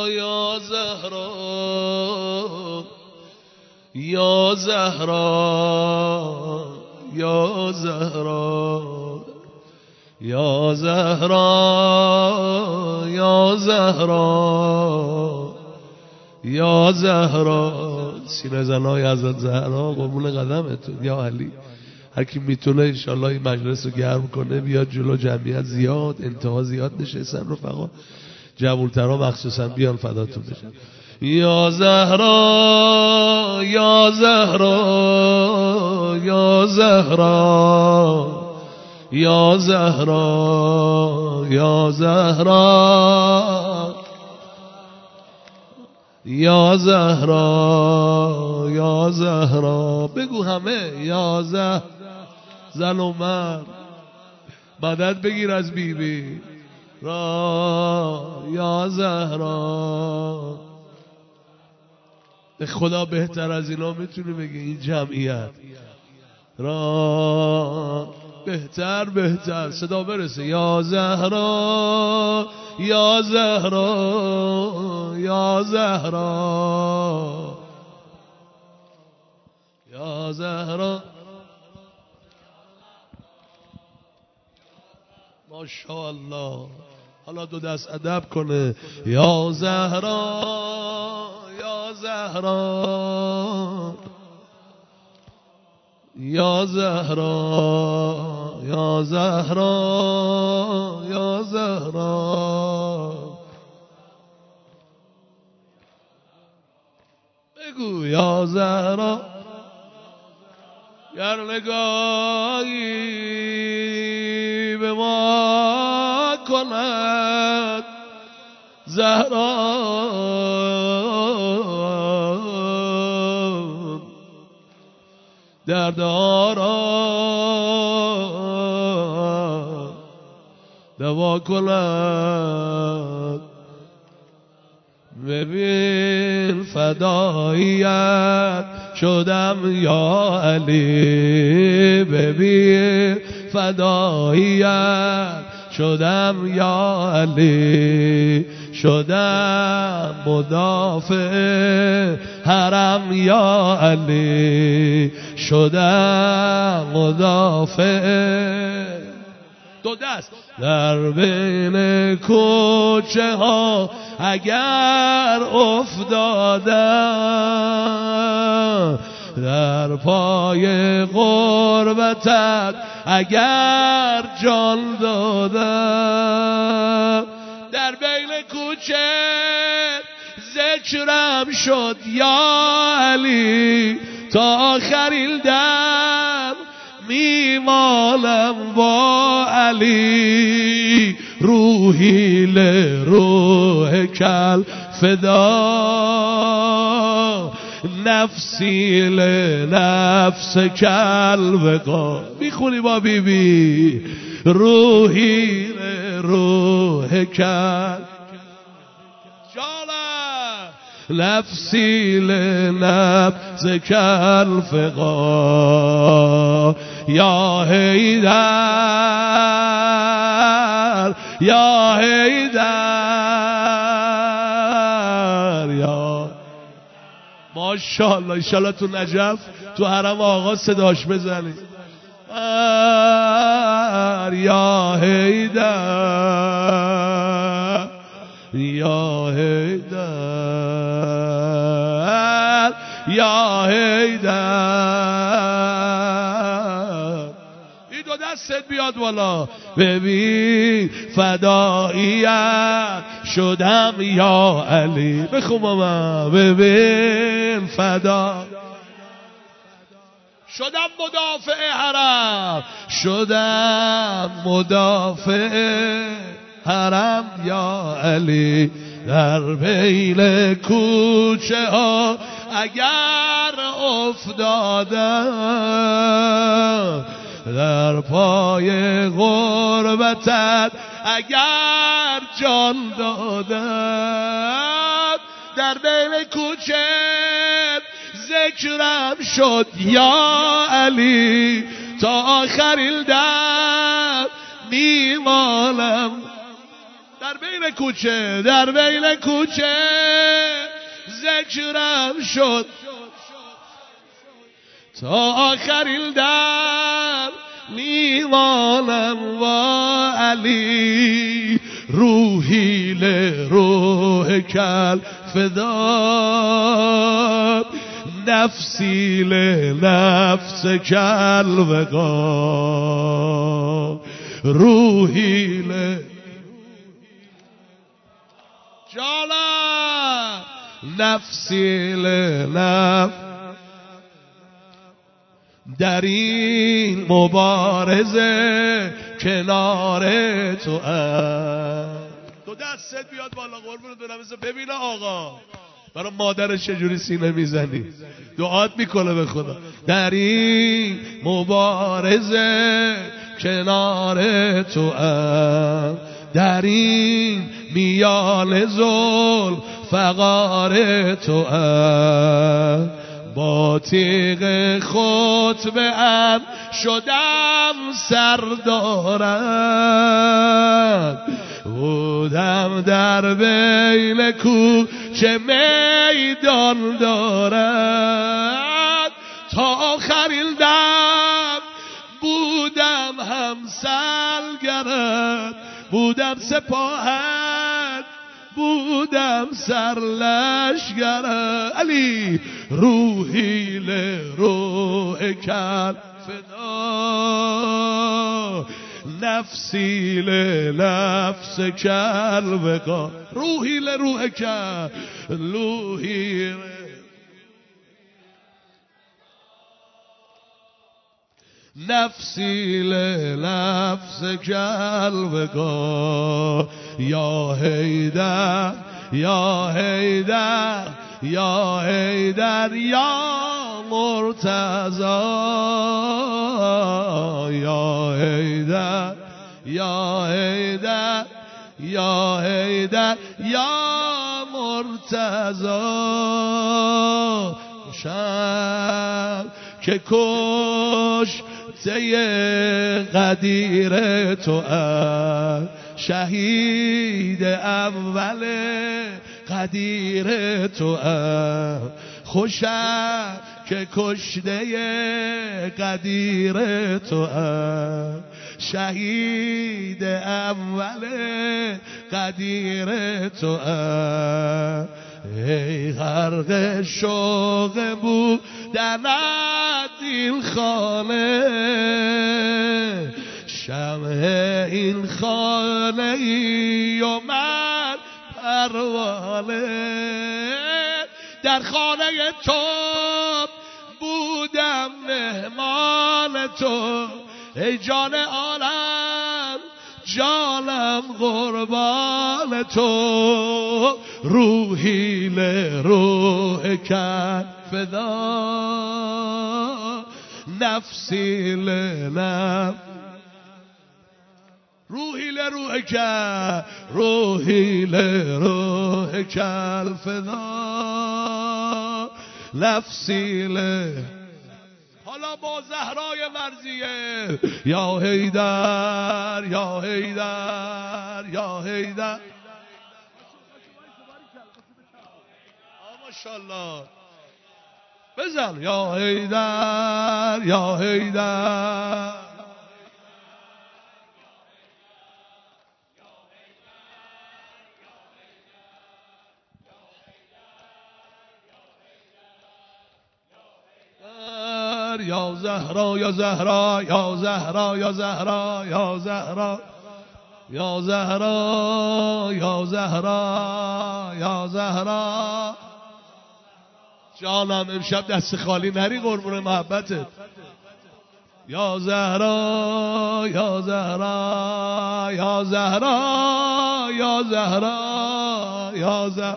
یا زهرا یا زهرا یا زهرا یا زهرا یا زهرا یا زهرا سینه زنای حضرت زهرا قربون قدمتون یا علی. هر کی میتونه انشالله این مجلس رو گرم کنه بیاد جلو، جمعیت زیاد، انتها زیاد نشستن، رفقا جوولترها مخصوصا بیان فداتون بشن. یا زهرا یا زهرا یا زهرا یا زهرا یا زهرا یا زهرا یا زهرا بگو همه یا زهرا. زن و مرد مدد بگیر از بیبی را یا زهرا. خدا بهتر از اینا میتونه بگه این جمعیت را بهتر صدا برسه. یا زهرا یا زهرا یا زهرا یا زهرا. ماشاءالله. حالا دو دست ادب کنه. یا زهرا یا زهرا یا زهرا یا زهرا یا زهرا بگو یا زهرا. گر نگاهی به ما کند زهرا دردارا دوا کند. ببین فداییت شدم یا علی، ببین فداییت شدم یا علی، شدم مدافع حرم یا علی، شدم مدافع. دو دست در بین کوچه ها اگر افتادم، در پای غربتت اگر جان دادم، در بین کوچه ذکرم شد یا علی، تا آخرین دم میمالم با علی، روحی لروح کل فدا، نفسی لنفس کل وقا. میخونی با بیبی روحی لروح کل نفسی لنفس کل فقا. یا حیدر یا حیدر یا ماشاءالله. انشالله تو نجف تو حرم آقا صداش بزنی. یا حیدر یا حیدر یا حیدر. این دو دستت بیاد والا. ببین فداییت شدم یا علی. بخون با من. ببین فدا شدم مدافع حرم، شدم مدافع حرم یا علی، در بین کوچه ها اگر افتادم، در پای غربتت اگر جان دادم، در بین کوچه ذکرم شد یا علی، تا آخرین دم میمالم. در بین بین کوچه در بین کوچه ذکرم شد تا آخرین در میمانم با علی روحی لروح کل فدا نفسی لنفس کل وقا روحی جالا نفسی لنفس در این مبارزه کنار تو تو دستت بیاد بالا قربونت برم ببین آقا برای مادرش چجوری سینه میزنی دعات میکنه به خدا در این مبارزه کنار تو در این میان ظلم فقار تو با تیغ خطبه ام شدم سردارم بودم در بین کوچه میدان دارد تا آخرین دم بودم همسلگرد بودم سپاهت بودم سرلشگرد علی روحی لروح کل فدا نفسی لنفس کل وقا روحی لروح کل روحی نفسی لنفس کل وقا یا حیدر یا حیدر یا حیدر یا مرتضی یا حیدر یا حیدر یا حیدر یا مرتضی شب که کشته قدیر تو شهید اول قدیر تو خوشم که کشته قدیر تو شهید اول قدیر تو ای غرق شوق بودنت این خانه شمع این خانه ای و من پروانه در خانه تو بودم مهمان تو ای جان عالم جانم قربان تو روحی لروح کن فدا نفسی لنفس روحی لروح کن روحی لروح کن فدا نفسی لنفس حالا با زهرای مرضیه یا حیدر یا حیدر یا حیدر ماشاءالله بزن یا حیدر یا حیدر یا زهرا یا زهرا یا زهرا یا زهرا یا زهرا یا زهرا یا زهرا یا زهرا جانم امشب دست خالی نری قربون محبتت یا زهرا یا زهرا یا زهرا یا زهرا یا زهرا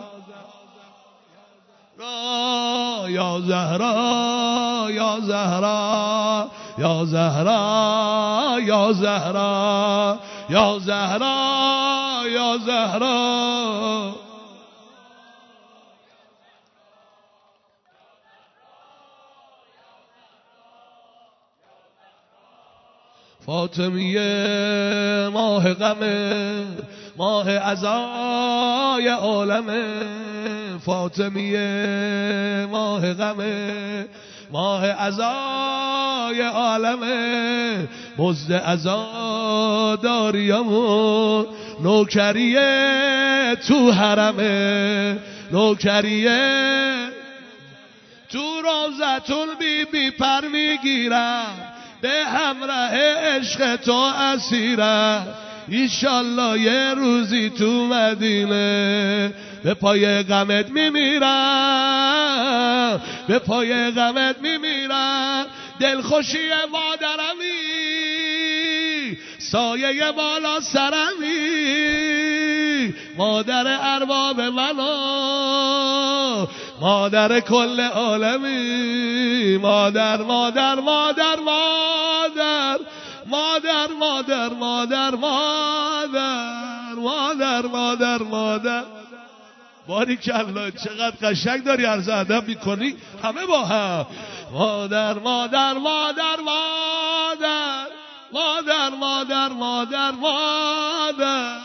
یا زهرا یا زهرا یا زهرا یا زهرا یا زهرا یا زهرا فاطمیه ماه غمه ماه عزای عالمه، فاطمیه ماه غمه، ماه عزای عالمه، مزد عزاداریمون، نوکریه تو حرمه، نوکریه تو روزتون بی بی پر میگیرم، به همراه عشق تو اسیرم، ایشالله یه روزی تو مدینه به پای غمت میمیرم، به پای غمت میمیرم، دلخوشی مادرمی، سایه بالا سرمی، مادر ارباب منو، مادر کل عالمی، مادر مادر مادر مادر مادر مادر مادر مادر مادر مادر. باریکالله چقدر قشنگ داری عرض ادب میکنی همه با هم. مادر مادر مادر مادر مادر مادر مادر مادر.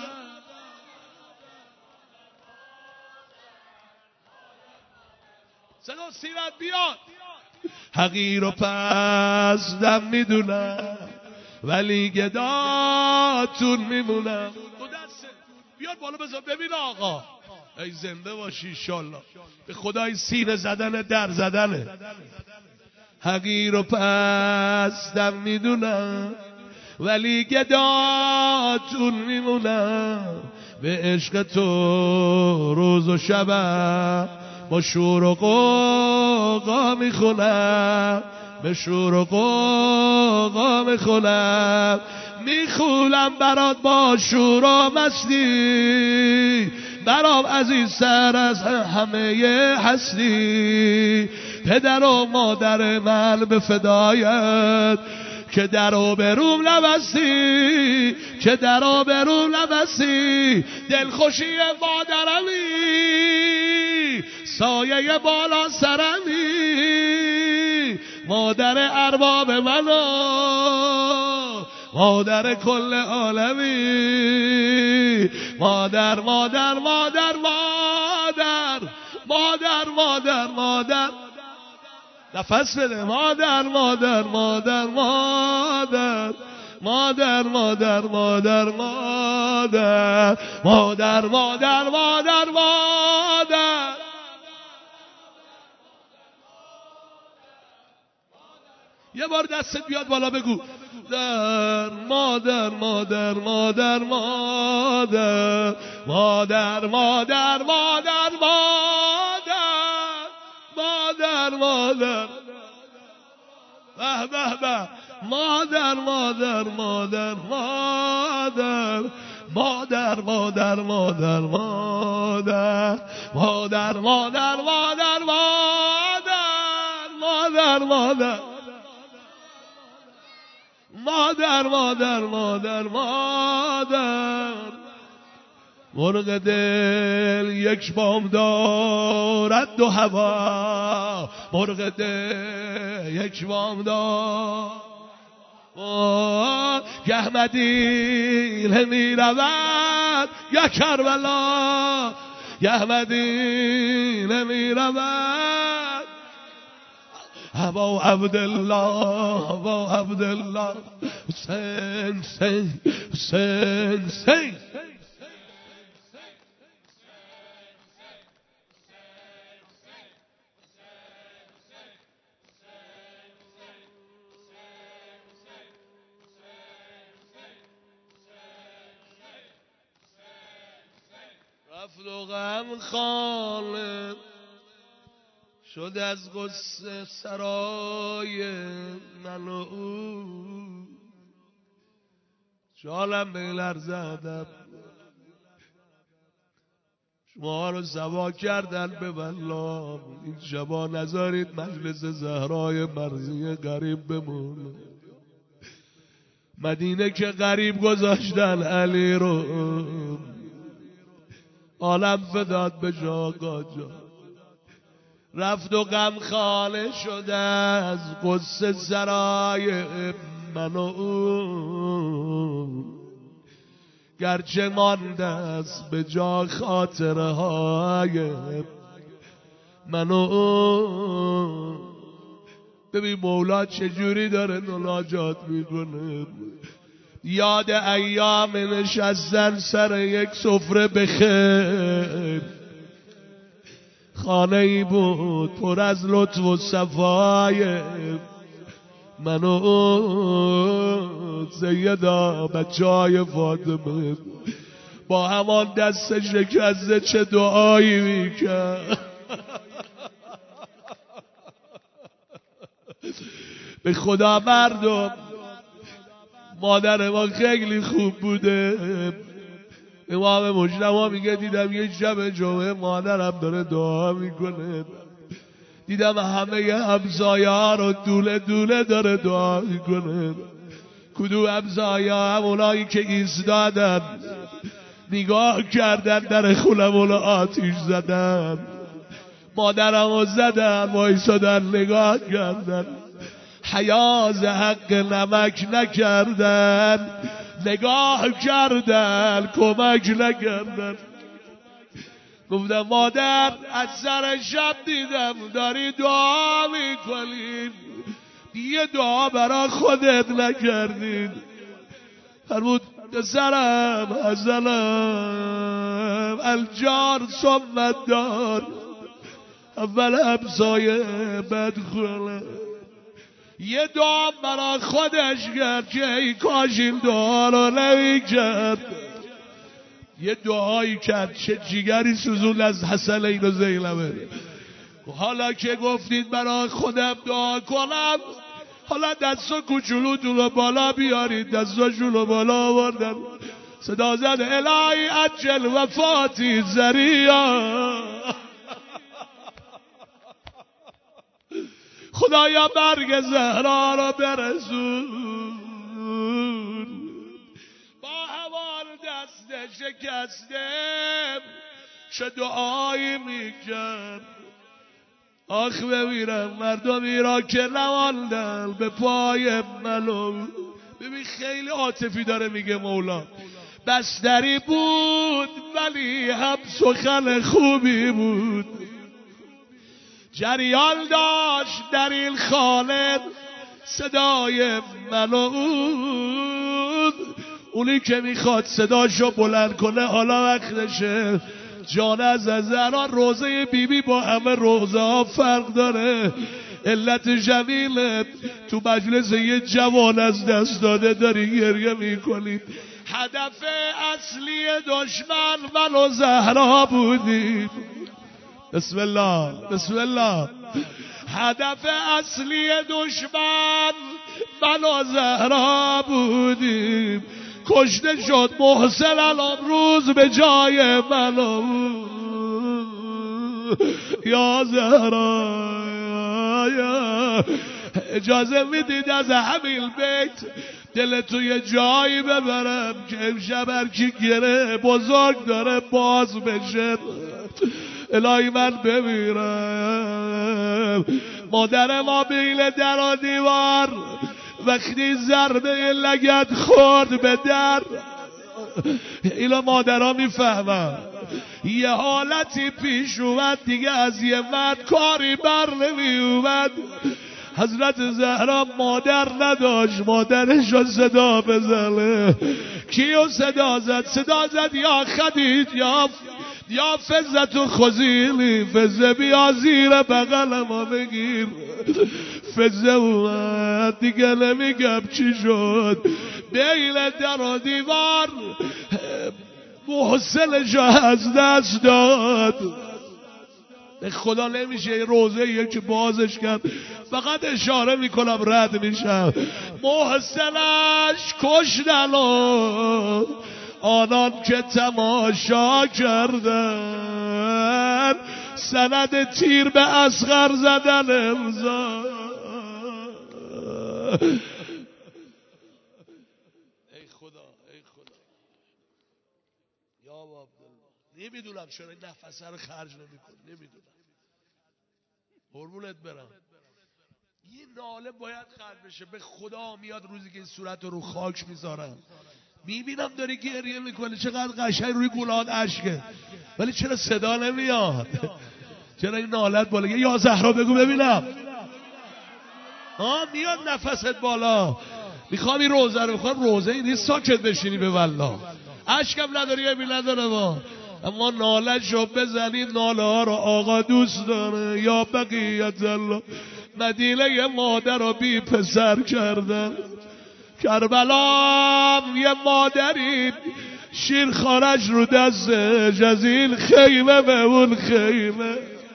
صدا سیرت بیاد. حقیر و پسدم میدونم ولی گداتون میمونم. دو دسته بیاد بالا بذار ببین آقا، ای زنده باشی انشالله. به خدای سینه زدن در زدنه. حقیر و پسدم میدونم ولی گداتون میمونم، به عشق تو روز و شبم با شور و قوقا میخونم، به شور و قوقا میخونم، میخونم برات با شور و مستی، برام عزیزتر از همه هستی. پدر و مادر من به فدایت که در و بروم نبستی، که در و بروم نبستی، دلخوشی مادرمی، سایه بالا سرمی، مادر ارباب منو، مادر کل عالمی، مادر مادر مادر مادر مادر مادر مادر. نفس بده. مادر مادر مادر مادر مادر مادر مادر مادر مادر مادر مادر مادر. یه بار دستت بیاد بالا بگو در مادر مادر مادر مادر مادر مادر مادر مادر مادر به به به. مادر مادر مادر مادر مادر مادر مادر مادر مادر مادر مادر مادر مادر مادر مادر مادر مادر. مرغ دل یک بام دارد دو هوا، مرغ دل یک بام دارد گه مدینه می رود یا کربلا، گه مدینه می رود ابا عبدالله ابا عبدالله حسین حسین حسین حسین. رفت و غم خانه شد از غصه سرای من و او، جانم بلرزد شما رو سوا کردن به والله. این شبا نذارید مجلس زهرای مرضیه غریب بمونه. مدینه که غریب گذاشتن علی رو، عالم فداد به آقا جان. رفت و غم خانه شده از قصه سرای من و او، گرچه مانده است به جا خاطره های منو. ببین مولا چجوری داره مناجات میکنه. یاد ایام نشستن سر یک سفره بخیر، خانه ای بود پر از لطف و صفای منو. سیدا بچه‌های فاطمه با همان دست شکسته چه دعایی میکرد. به خدا مردم مادر ما خیلی خوب بوده. امام مجتبی میگه دیدم یه شب جمعه مادرم داره دعا میکنه، دیدم همه همسایه ها رو دوله دوله داره دعا میکنه. کدوم همسایه ها؟ همونایی که ایستادن نگاه کردن در خونمون آتیش زدن، مادرم رو زدن وایسادن نگاه کردن، حیاز حق نمک نکردن، نگاه کردن کمک نکردن. گفتم مادر از سر شب دیدم داری دعا میکنی، یه دعا برا خودت نکردین. فرمود پسرم حسنم الجار ثم دار، اول همسایه بعد خونه. یه دعا برا خودش کرد که ای کاش این دعا رو نمیکرد. یه دعایی کرد چه جیگری سوزون از حسنین و زینبه. حالا که گفتید برای خودم دعا کنم، حالا دستا کوچولوتون رو بالا بیارید. دستاشون رو بالا آوردن، صدا زد الهی عجل وفاتی ذریعا. خدایا مرگ زهرا رو برسون. با هوار دست شکسته چه دعایی میکرد. آخ ببینم مردمی را که نماندن به پای منو. ببین خیلی عاطفی داره میگه مولا. بستری بود ولی هم سخن خوبی بود، جریان داشت در این خانه صدای منو. اونی که میخواد صداشو بلند کنه حالا وقتشه. جان از زهرا روزه بیبی با همه روزه ها فرق داره. علت جمیل تو مجلس یه جوان از دست داده داری گریه میکنی. هدف اصلی دشمن من و زهرا بودیم. بسم الله بسم الله. هدف اصلی دشمن من و زهرا بودیم. کشته شد محسن الان روز به جای منو. یا زهرا یا اجازه میدید از همین بیت دل توی جایی ببرم که امشب هرکی گره بزرگ داره باز بشه. الهی من بمیرم. مادر ما بین در و دیوار وقتی ضربه لگد خورد به در، اینا مادرها میفهمن یه حالتی پیش اومد دیگه از یه مرد کاری بر نمی اومد. حضرت زهرا مادر نداشت، مادرش رو صدا بزنه. کیو صدا زد؟ صدا زد یا خدید یا فزت و خزیلی. فزه بیا زیر بغل ما بگیر. فزه اومد دیگه نمیگم چی شد. بین در و دیوار محسنش از دست داد. به خدا نمیشه یه روزه یکی بازش کرد، فقط اشاره میکنم رد میشم. محسنش کشتن و آنان که تماشا کردن، سند تیر به اصغر زدن امضا. ای خدا ای خدا یا عبدالله. نمیدونم چرا این نفسه رو خرج نمیکنه، نمیدونم. قربونت برم. این ناله باید خرج بشه. به خدا میاد روزی که این صورت رو خاک میذارم میبینم داری گریه میکنه، چقدر قشنگ روی گولاد اشکه، ولی چرا صدا نمیاد؟ چرا این نالت بالا؟ یا زهرا بگو ببینم. میاد نفست بالا. میخوام این روزه رو، میخوام روزه این نیست ساکت بشینی به والله. اشکم نداری یا بی نداره با، اما ناله شو بزنید، ناله ها رو آقا دوست داره. یا بقیت الله، مدینه مادر رو بی پسر کردن. کربلا یه مادری شیر خارج رو دستش، از این خیمه به اون خیمه.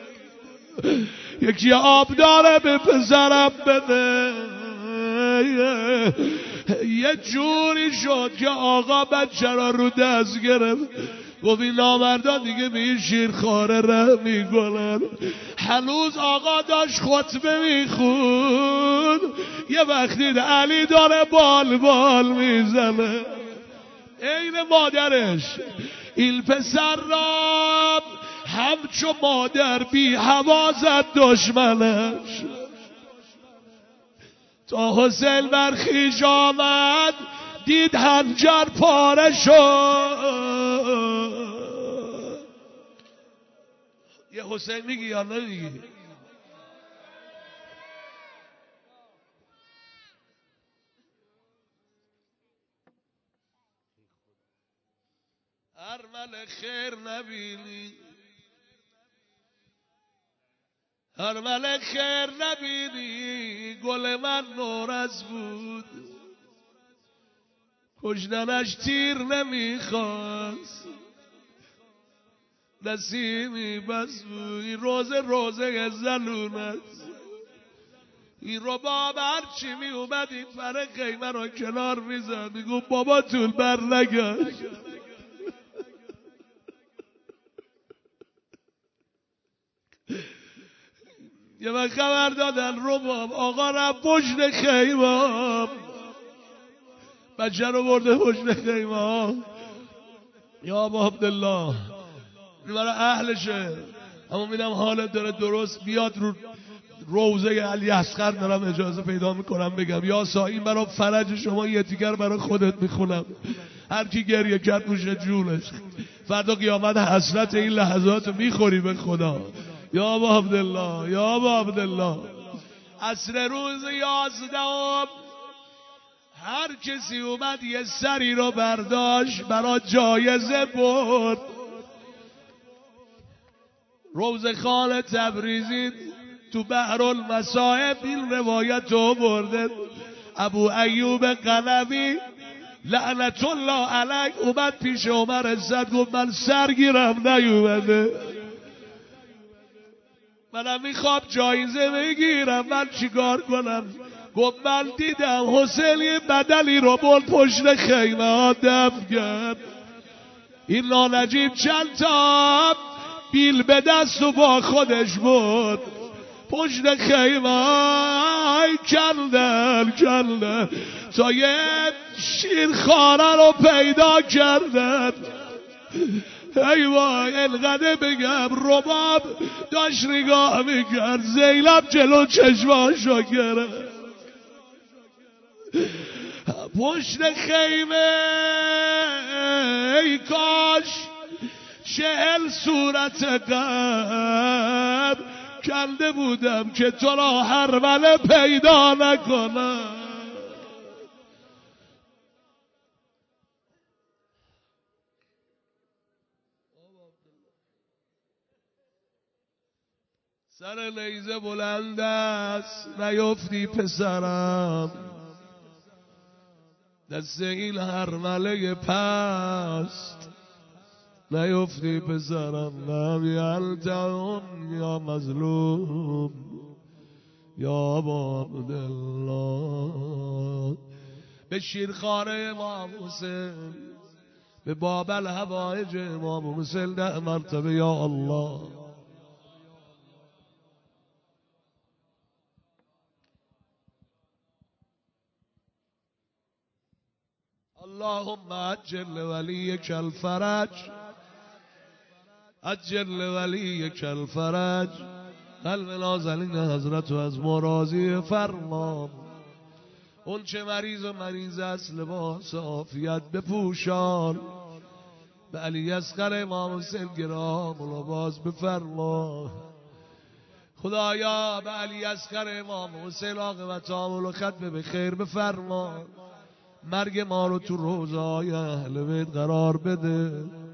یکی آب داره به پسرم بده. یه جوری شد که آقا بچه را رو دست گرفت، گفت این نامردان دیگه به این شیرخواره ره میکنن. هنوز آقا داشت خطبه میخون، یه وقتی علی داره بال بال میزنه عین مادرش. این پسر را همچو مادر بی هوا زد دشمنش. تا حسین برخیش آمد دید حنجر پاره شد. یه حسین میگی یا نمیگی؟ ارمل خیر نبینی، ارمل خیر نبینی، گل من نورز بود، کشتنش تیر نمیخواست، نسیمی بس بود. این روزه زلونت، این رباب هرچی می اومد این فر خیمه رو کنار میزد، میگو بابا طول بر نگشت. یه من خبر دادن رباب آقا رفت پشت خیمه، بچه رو برده پشت خیمه. یا ابا عبدالله این برای اهلشه، اما میدم حالت داره درست بیاد رو روزه علی اصغر دارم اجازه پیدا میکنم بگم یا این برای فرج شما، یه تیگر برای خودت میخونم. هر کی گریه کرد نوشه جونش، فردا قیامت حسرت این لحظات میخوری به خدا. یا ابا عبدالله، یا ابا عبدالله. عصر روز 11 هر کسی اومد یه سری رو برداشت برای جایزه برد. روز خان تبریزی تو بحر المصائب این روایت رو برده. ابو ایوب قلبی لعنت الله علیه اومد پیش عمر عزت، گفت من سرگیرم نیومده، منم میخوام جایزه بگیرم، من چیکار کنم؟ گفت من دیدم حسین یه بدلی رو برد پشت خیمه ها دفن کرد. این نانجیب چند تا بیل به دست و با خودش بود پشت خیمه کندن تا یه شیرخواره رو پیدا کردن. ای وای انقدر بگم رباب داشت نگاه میکرد، زینب جلو چشماشو گرفت پشت خیمه. ای کاش 40 صورت قبر کنده بودم که تو را هرمله پیدا نکنم. سر نیزه بلند است نیفتی پسرم، دست این هرمله پست نیفتی پسرم. لم یلتهم یا مظلوم یا ابا عبدالله. به شیرخواره امام حسین، به باب الحوائج امام حسین 10 مرتبه یا الله. اللهم عجل ولیک الفرج، عجل ولیک الفرج. قلب نازنین حضرت از ما راضی فرما، اون چه مریض و مریض است لباس عافیت بپوشان. به علی اصغر امام حسین گرام و لباس بفرما. خدایا به علی اصغر امام حسین عاقبت عامل و ختم به خیر بفرما. مرگ ما رو تو روضای اهل بیت قرار بده.